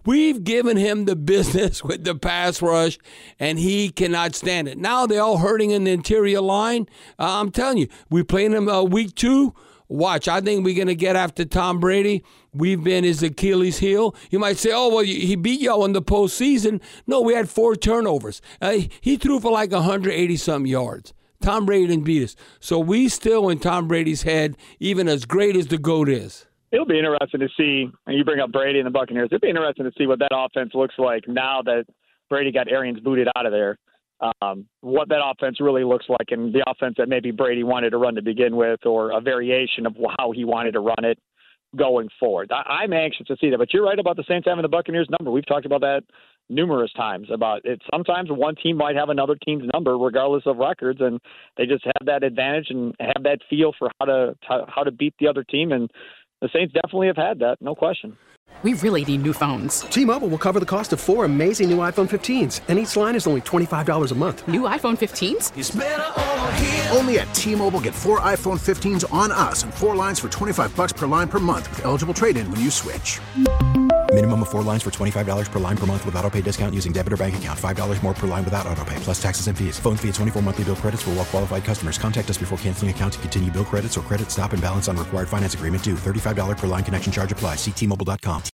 We've given him the business with the pass rush, and he cannot stand it. Now they're all hurting in the interior line. I'm telling you, we playing him week 2. Watch, I think we're going to get after Tom Brady. We've been his Achilles heel. You might say, oh, well, he beat y'all in the postseason. No, we had 4 turnovers. He threw for like 180-something yards. Tom Brady didn't beat us. So we still in Tom Brady's head, even as great as the GOAT is. It'll be interesting to see, and you bring up Brady and the Buccaneers, it'll be interesting to see what that offense looks like now that Brady got Arians booted out of there. What that offense really looks like, and the offense that maybe Brady wanted to run to begin with, or a variation of how he wanted to run it going forward. I'm anxious to see that, but you're right about the Saints having the Buccaneers number. We've talked about that numerous times about it. Sometimes one team might have another team's number regardless of records, and they just have that advantage and have that feel for how to beat the other team, and the Saints definitely have had that, no question. We really need new phones. T-Mobile will cover the cost of 4 amazing new iPhone 15s, and each line is only $25 a month. New iPhone 15s? It's better over here. Only at T-Mobile, get 4 iPhone 15s on us and 4 lines for $25 per line per month with eligible trade-in when you switch. Minimum of 4 lines for $25 per line per month with autopay discount using debit or bank account. $5 more per line without autopay, plus taxes and fees. Phone fee at 24 monthly bill credits for well-qualified customers. Contact us before canceling account to continue bill credits or credit stop and balance on required finance agreement due. $35 per line connection charge applies. See T-Mobile.com.